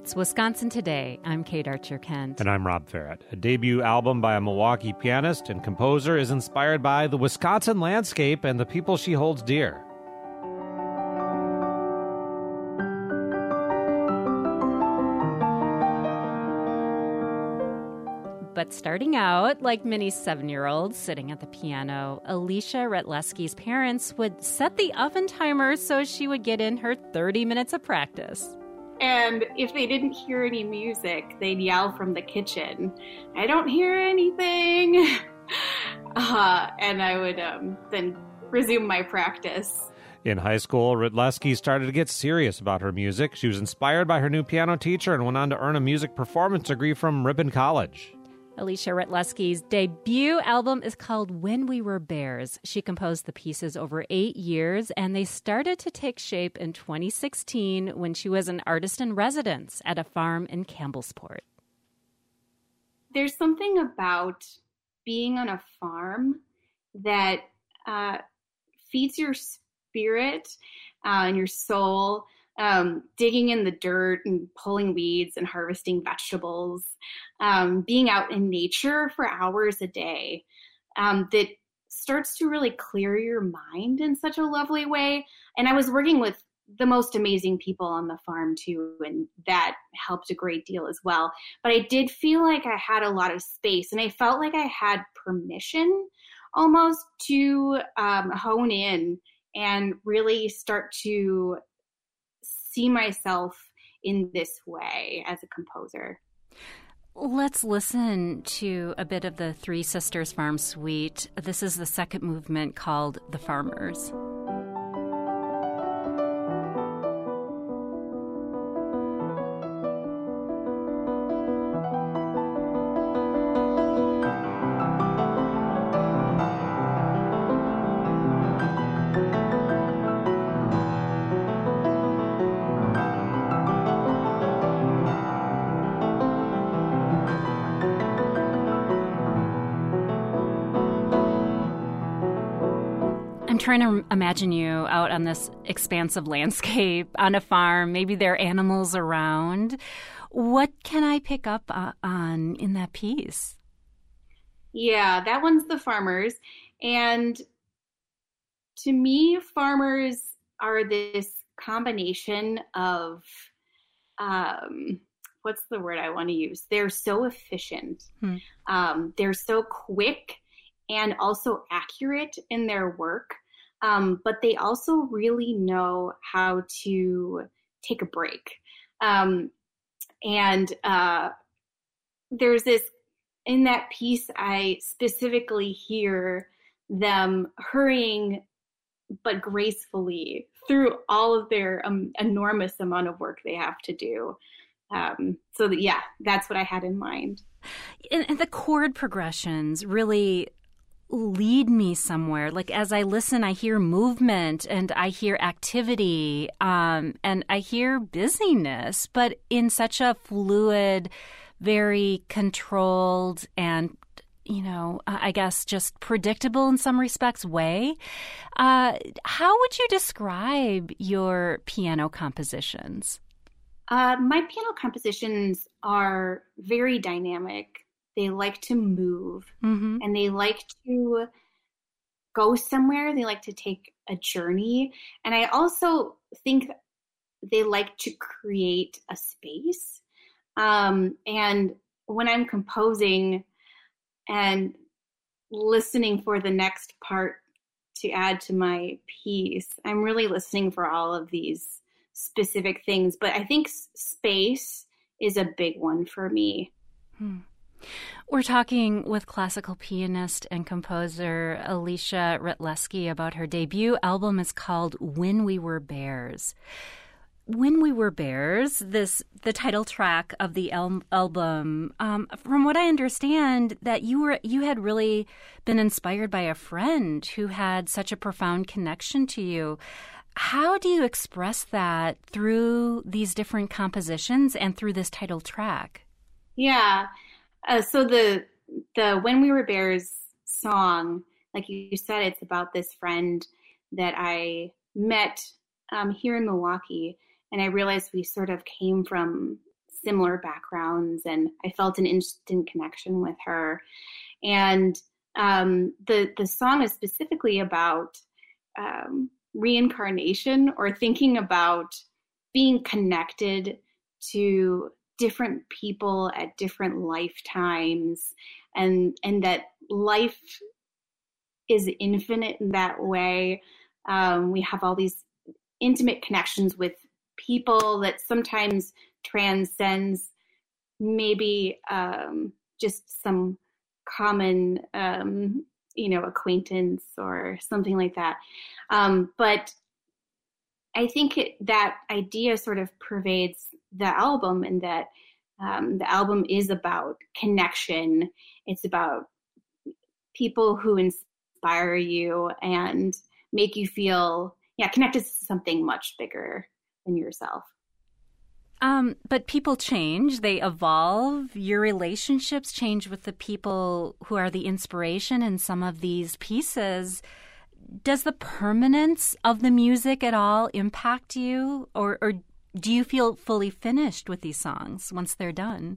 It's Wisconsin Today. I'm Kate Archer-Kent. And I'm Rob Ferret. A debut album by a Milwaukee pianist and composer is inspired by the Wisconsin landscape and the people she holds dear. But starting out, like many 7-year-olds sitting at the piano, Alicia Retleski's parents would set the oven timer so she would get in her 30 minutes of practice. And if they didn't hear any music, they'd yell from the kitchen, "I don't hear anything." And I would then resume my practice. In high school, Retleski started to get serious about her music. She was inspired by her new piano teacher and went on to earn a music performance degree from Ripon College. Alicia Retleski's debut album is called When We Were Bears. She composed the pieces over 8 years, and they started to take shape in 2016 when she was an artist in residence at a farm in Campbellsport. There's something about being on a farm that feeds your spirit and your soul. Digging in the dirt and pulling weeds and harvesting vegetables, being out in nature for hours a day, that starts to really clear your mind in such a lovely way. And I was working with the most amazing people on the farm too, and that helped a great deal as well. But I did feel like I had a lot of space, and I felt like I had permission almost to hone in and really start to see myself in this way as a composer. Let's listen to a bit of the Three Sisters Farm Suite. This is the second movement called The Farmers. I'm trying to imagine you out on this expansive landscape on a farm. Maybe there are animals around. What can I pick up on in that piece? Yeah, that one's The Farmers. And to me, farmers are this combination of, what's the word I want to use? They're so efficient. They're so quick and also accurate in their work. But they also really know how to take a break. And there's this, in that piece, I specifically hear them hurrying but gracefully through all of their enormous amount of work they have to do. That's what I had in mind. And the chord progressions really lead me somewhere. Like as I listen, I hear movement and I hear activity, and I hear busyness, but in such a fluid, very controlled and, I guess just predictable in some respects way. How would you describe your piano compositions? My piano compositions are very dynamic. They like to move, and they like to go somewhere. They like to take a journey. And I also think they like to create a space. And when I'm composing and listening for the next part to add to my piece, I'm really listening for all of these specific things. But I think space is a big one for me. We're talking with classical pianist and composer Alicia Retleski about her debut album. Is called When We Were Bears. When We Were Bears, the title track of the album, from what I understand, that you had really been inspired by a friend who had such a profound connection to you. How do you express that through these different compositions and through this title track? Yeah. So the When We Were Bears song, like you said, it's about this friend that I met here in Milwaukee, and I realized we sort of came from similar backgrounds, and I felt an instant connection with her. And the song is specifically about reincarnation, or thinking about being connected to different people at different lifetimes, and that life is infinite in that way. We have all these intimate connections with people that sometimes transcends maybe just some common acquaintance or something like that. But I think that idea sort of pervades the album, and that the album is about connection. It's about people who inspire you and make you feel, connected to something much bigger than yourself. But people change, they evolve. Your relationships change with the people who are the inspiration in some of these pieces. Does the permanence of the music at all impact you? Or do you feel fully finished with these songs once they're done?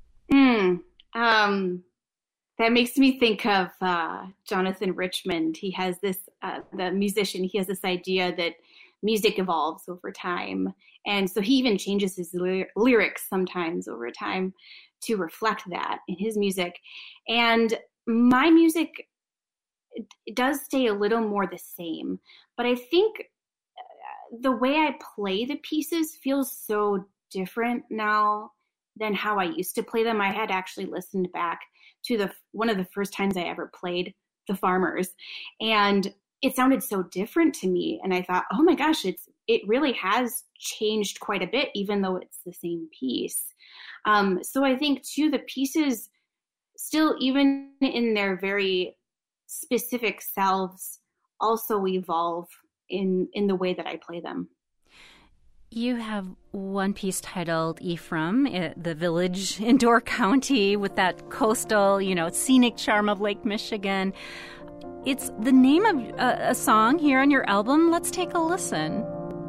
That makes me think of Jonathan Richman. He has this, the musician, he has this idea that music evolves over time. And so he even changes his lyrics sometimes over time to reflect that in his music. And my music, it does stay a little more the same. But I think the way I play the pieces feels so different now than how I used to play them. I had actually listened back to one of the first times I ever played The Farmers, and it sounded so different to me. And I thought, oh my gosh, it really has changed quite a bit, even though it's the same piece. So I think too, the pieces still, even in their very specific selves, also evolve in the way that I play them. You have one piece titled Ephraim, the village in Door County with that coastal, scenic charm of Lake Michigan. It's the name of a song here on your album. Let's take a listen.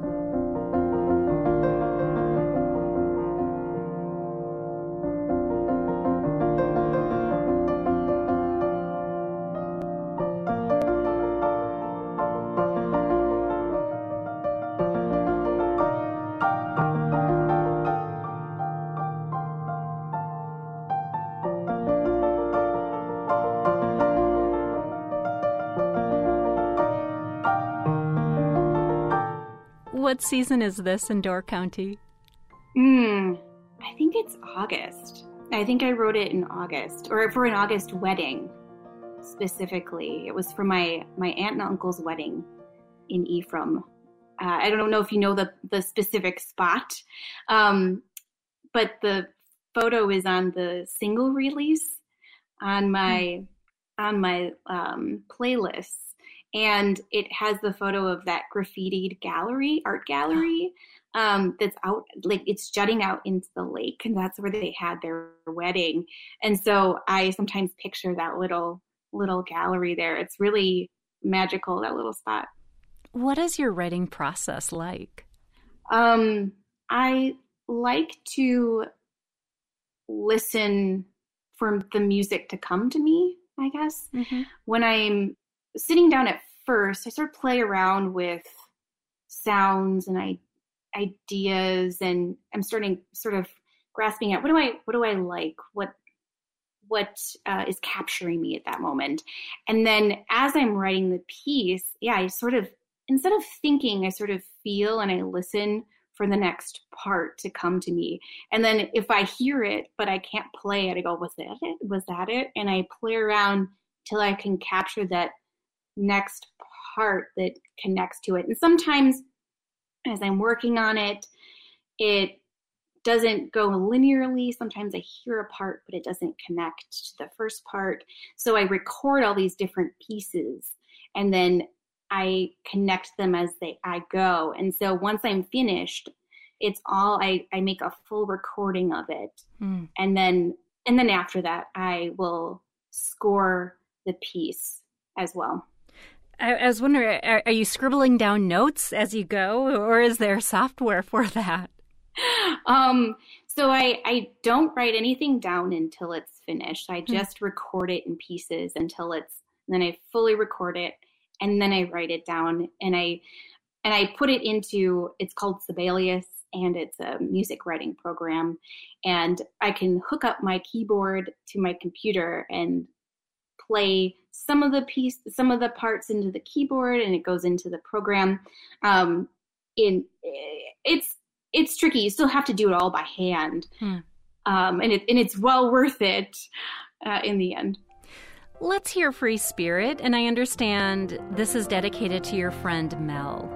What season is this in Door County? I think it's August. I think I wrote it in August, or for an August wedding specifically. It was for my aunt and uncle's wedding in Ephraim. I don't know if you know the specific spot, but the photo is on the single release on my playlist. And it has the photo of that graffitied art gallery that's out, like it's jutting out into the lake, and that's where they had their wedding. And so I sometimes picture that little gallery there. It's really magical, that little spot. What is your writing process like? I like to listen for the music to come to me, I guess. Mm-hmm. When I'm sitting down at first, I sort of play around with sounds and ideas, and I'm starting sort of grasping at what do I like, what is capturing me at that moment. And then as I'm writing the piece, I sort of, instead of thinking, I sort of feel and I listen for the next part to come to me. And then if I hear it, but I can't play it, I go, was that it? Was that it? And I play around till I can capture that next part that connects to it. And sometimes as I'm working on it, it doesn't go linearly. Sometimes I hear a part, but it doesn't connect to the first part. So I record all these different pieces, and then I connect them as I go. And so once I'm finished, it's all, I make a full recording of it. And then after that, I will score the piece as well. I was wondering, are you scribbling down notes as you go, or is there software for that? So I don't write anything down until it's finished. I just record it in pieces until then I fully record it, and then I write it down, and I put it into, it's called Sibelius, and it's a music writing program, and I can hook up my keyboard to my computer and play some of the parts into the keyboard, and it goes into the program. It's tricky. You still have to do it all by hand. And it's well worth it in the end. Let's hear Free Spirit, and I understand this is dedicated to your friend Mel.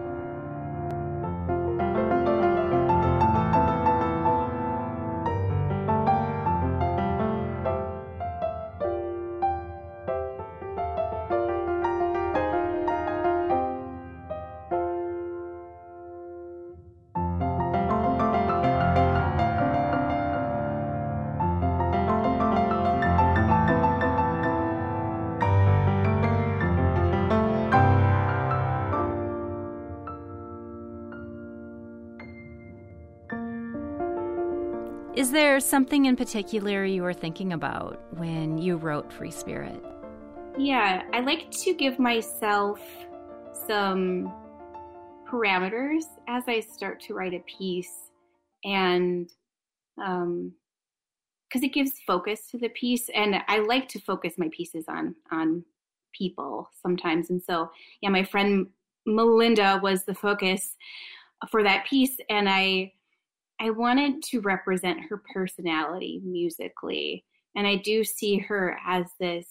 Is there something in particular you were thinking about when you wrote Free Spirit? Yeah, I like to give myself some parameters as I start to write a piece, and because it gives focus to the piece, and I like to focus my pieces on people sometimes. And so, yeah, my friend Melinda was the focus for that piece, and I wanted to represent her personality musically. And I do see her as this,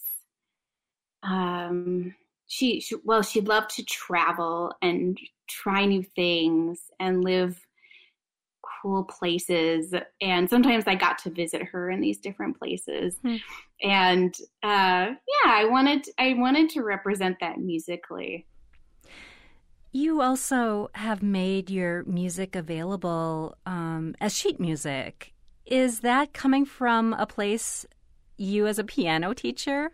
she'd love to travel and try new things and live cool places. And sometimes I got to visit her in these different places. And I wanted to represent that musically. You also have made your music available as sheet music. Is that coming from a place, you as a piano teacher?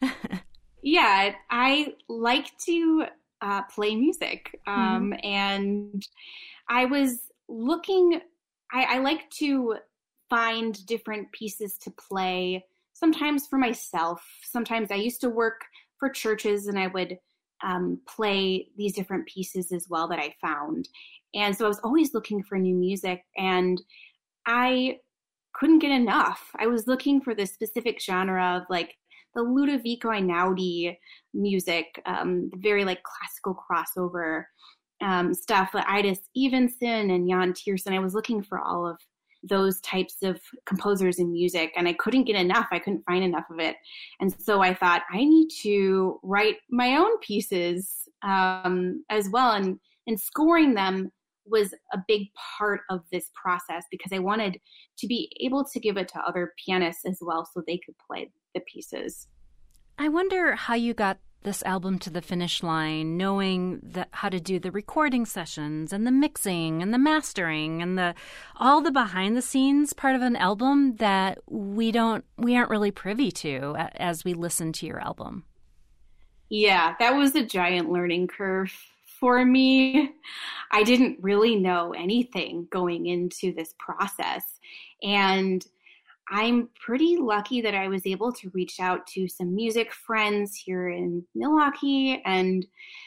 Yeah, I like to play music. And I was looking, I like to find different pieces to play, sometimes for myself. Sometimes I used to work for churches, and I would play these different pieces as well that I found. And so I was always looking for new music, and I couldn't get enough. I was looking for this specific genre of like the Ludovico Einaudi music, very like classical crossover stuff, like Ida Stevenson and Jan Tiersen. I was looking for all of those types of composers in music, and I couldn't get enough. I couldn't find enough of it. And so I thought, I need to write my own pieces as well. And scoring them was a big part of this process, because I wanted to be able to give it to other pianists as well so they could play the pieces. I wonder how you got this album to the finish line, knowing how to do the recording sessions and the mixing and the mastering and all the behind the scenes part of an album that we aren't really privy to as we listen to your album. Yeah, that was a giant learning curve for me. I didn't really know anything going into this process, and I'm pretty lucky that I was able to reach out to some music friends here in Milwaukee, and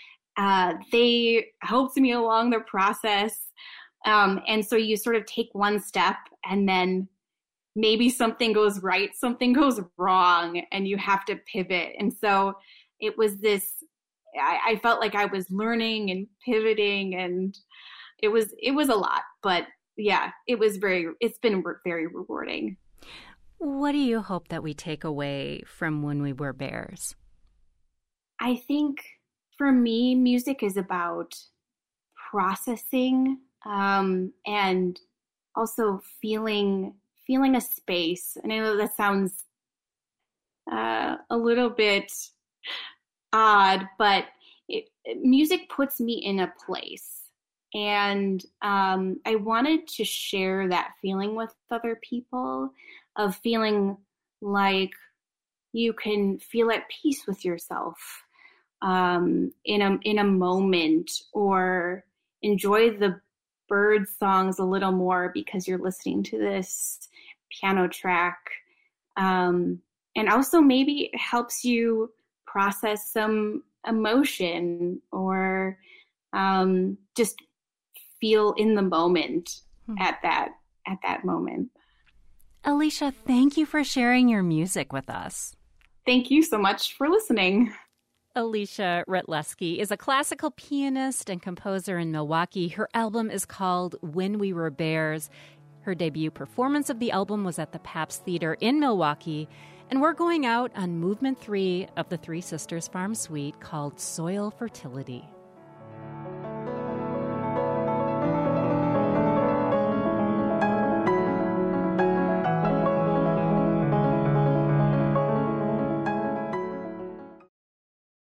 they helped me along the process. And so you sort of take one step, and then maybe something goes right, something goes wrong, and you have to pivot. And so it was this, I felt like I was learning and pivoting, and it was a lot, but yeah, it's been very rewarding. What do you hope that we take away from When We Were Bears? I think for me, music is about processing and also feeling a space. And I know that sounds a little bit odd, but music puts me in a place. And I wanted to share that feeling with other people, of feeling like you can feel at peace with yourself in a moment, or enjoy the bird songs a little more because you're listening to this piano track. And also maybe it helps you process some emotion or just feel in the moment at that moment. Alicia, thank you for sharing your music with us. Thank you so much for listening. Alicia Rytlewski is a classical pianist and composer in Milwaukee. Her album is called When We Were Bears. Her debut performance of the album was at the Pabst Theater in Milwaukee. And we're going out on Movement 3 of the Three Sisters Farm Suite called Soil Fertility.